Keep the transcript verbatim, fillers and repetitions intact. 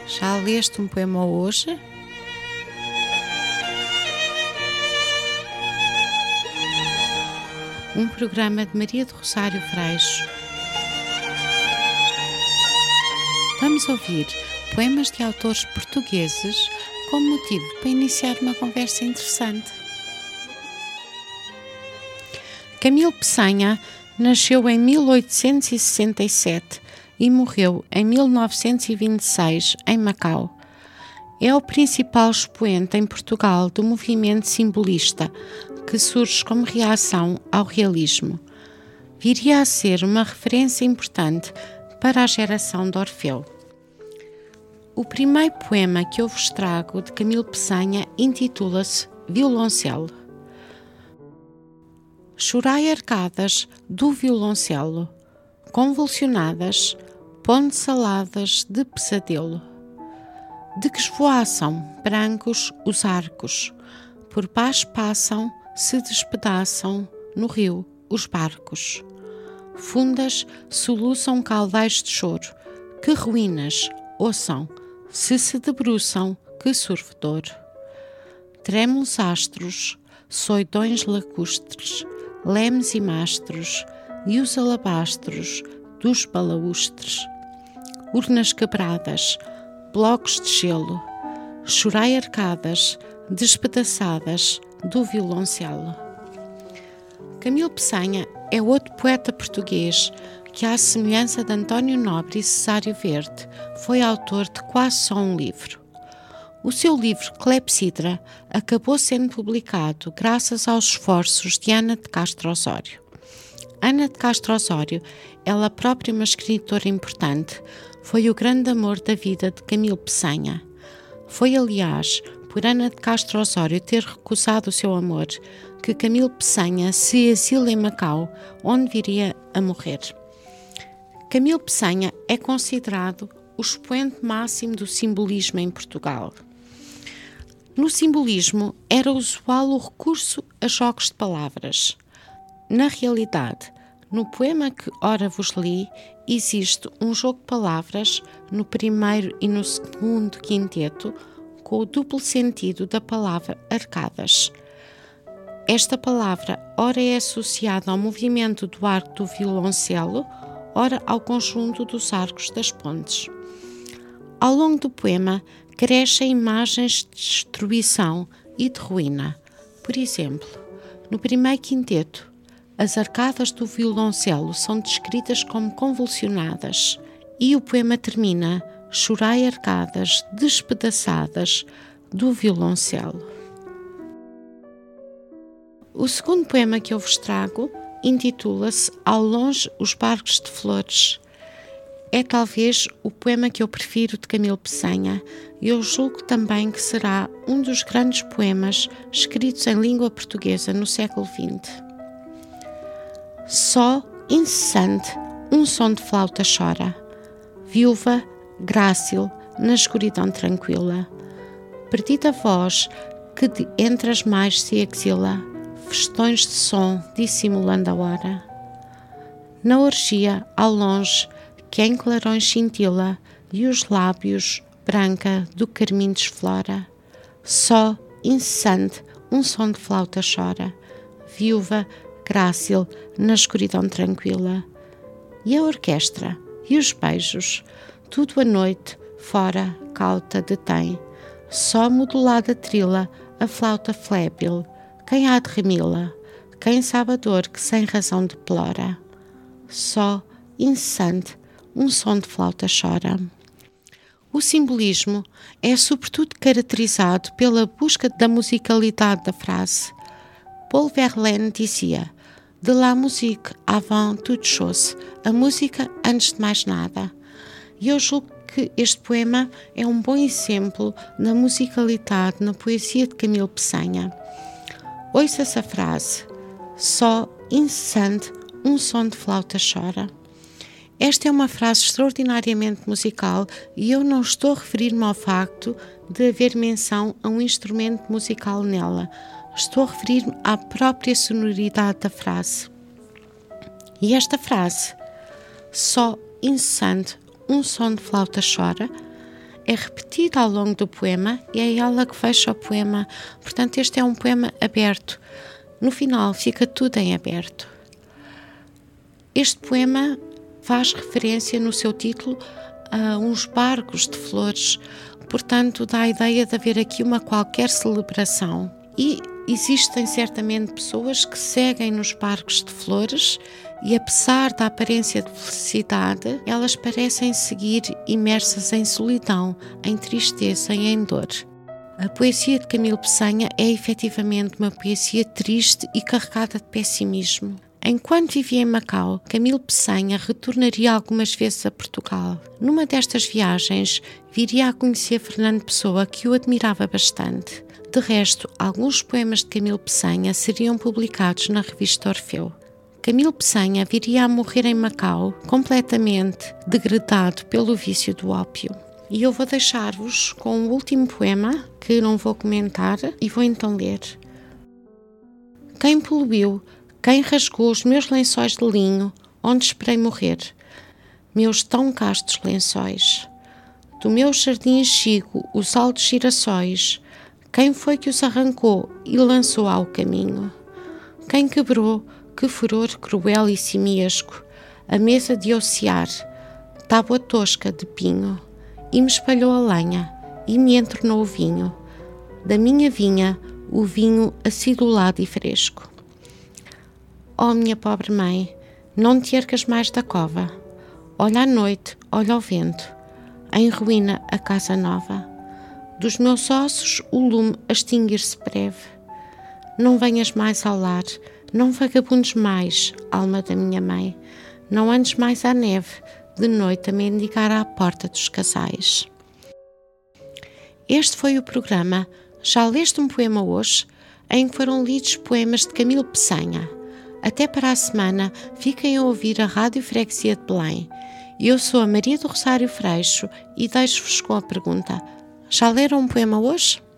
Já leste um poema hoje? Um programa de Maria do Rosário Freixo. Vamos ouvir poemas de autores portugueses como motivo para iniciar uma conversa interessante. Camilo Peçanha nasceu em mil oitocentos e sessenta e sete e morreu em mil novecentos e vinte e seis em Macau. É o principal expoente em Portugal do movimento simbolista, que surge como reação ao realismo. Viria a ser uma referência importante para a geração de Orfeu. O primeiro poema que eu vos trago de Camilo Peçanha intitula-se Violoncelo. Chorai arcadas do violoncelo, convulsionadas, pondo saladas de pesadelo, de que esvoaçam brancos os arcos, por baixo passam, se despedaçam no rio os barcos. Fundas soluçam caudais de choro, que ruínas, ouçam, se se debruçam, que sorvedor. Trêmulos astros, soidões lacustres, lemes e mastros, e os alabastros dos balaústres. Urnas quebradas, blocos de gelo, chorai arcadas, despedaçadas do violoncelo. Camilo Peçanha é outro poeta português que, à semelhança de António Nobre e Cesário Verde, foi autor de quase só um livro. O seu livro Clepsidra acabou sendo publicado graças aos esforços de Ana de Castro Osório. Ana de Castro Osório, ela própria uma escritora importante, foi o grande amor da vida de Camilo Peçanha. Foi, aliás, por Ana de Castro Osório ter recusado o seu amor, que Camilo Peçanha se exila em Macau, onde viria a morrer. Camilo Peçanha é considerado o expoente máximo do simbolismo em Portugal. No simbolismo era usual o recurso a jogos de palavras. Na realidade, no poema que ora vos li, existe um jogo de palavras no primeiro e no segundo quinteto com o duplo sentido da palavra arcadas. Esta palavra ora é associada ao movimento do arco do violoncelo, ora ao conjunto dos arcos das pontes. Ao longo do poema, crescem imagens de destruição e de ruína. Por exemplo, no primeiro quinteto, as arcadas do violoncelo são descritas como convulsionadas e o poema termina: chorai arcadas despedaçadas do violoncelo. O segundo poema que eu vos trago intitula-se Ao longe os barcos de flores. É talvez o poema que eu prefiro de Camilo Peçanha e eu julgo também que será um dos grandes poemas escritos em língua portuguesa no século vinte. Só, incessante, um som de flauta chora, viúva, grácil, na escuridão tranquila, perdida voz que de entre as mais se exila, festões de som dissimulando a hora. Na orgia, ao longe, que em clarões cintila e os lábios, branca, do carmim desflora, só, incessante, um som de flauta chora, viúva, grácil, na escuridão tranquila. E a orquestra, e os beijos, tudo a noite, fora, cauta, detém, só modulada trila a flauta flébil, quem há de remi-la, quem sabe a dor que sem razão deplora. Só, incessante, um som de flauta chora. O simbolismo é sobretudo caracterizado pela busca da musicalidade da frase. Paul Verlaine dizia: de la musique avant toute chose, a música antes de mais nada. E eu julgo que este poema é um bom exemplo da musicalidade na poesia de Camilo Peçanha. Ouça essa frase: só, incessante, um som de flauta chora. Esta é uma frase extraordinariamente musical e eu não estou a referir-me ao facto de haver menção a um instrumento musical nela. Estou a referir-me à própria sonoridade da frase. E esta frase, só, incessante, um som de flauta chora, é repetida ao longo do poema e é ela que fecha o poema. Portanto, este é um poema aberto. No final, fica tudo em aberto. Este poema faz referência no seu título a uns barcos de flores, portanto, dá a ideia de haver aqui uma qualquer celebração. E existem certamente pessoas que seguem nos barcos de flores e, apesar da aparência de felicidade, elas parecem seguir imersas em solidão, em tristeza e em dor. A poesia de Camilo Peçanha é efetivamente uma poesia triste e carregada de pessimismo. Enquanto vivia em Macau, Camilo Peçanha retornaria algumas vezes a Portugal. Numa destas viagens, viria a conhecer Fernando Pessoa, que o admirava bastante. De resto, alguns poemas de Camilo Peçanha seriam publicados na revista Orfeu. Camilo Peçanha viria a morrer em Macau, completamente degradado pelo vício do ópio. E eu vou deixar-vos com o último poema, que não vou comentar, e vou então ler. Quem poluiu, quem rasgou os meus lençóis de linho, onde esperei morrer? Meus tão castos lençóis. Do meu jardim enxigo os altos girassóis. Quem foi que os arrancou e lançou ao caminho? Quem quebrou, que furor cruel e simiesco, a mesa de ociar, tábua tosca de pinho, e me espalhou a lenha, e me entornou o vinho. Da minha vinha, o vinho acidulado e fresco. Oh, minha pobre mãe, não te ergas mais da cova. Olha a noite, olha o vento, em ruína a casa nova. Dos meus ossos o lume a extinguir-se breve. Não venhas mais ao lar, não vagabundes mais, alma da minha mãe. Não andes mais à neve, de noite a mendigar à porta dos casais. Este foi o programa Já Leste um Poema Hoje, em que foram lidos poemas de Camilo Peçanha. Até para a semana, fiquem a ouvir a Rádio Freguesia de Belém. Eu sou a Maria do Rosário Freixo e deixo-vos com a pergunta: já leram um poema hoje?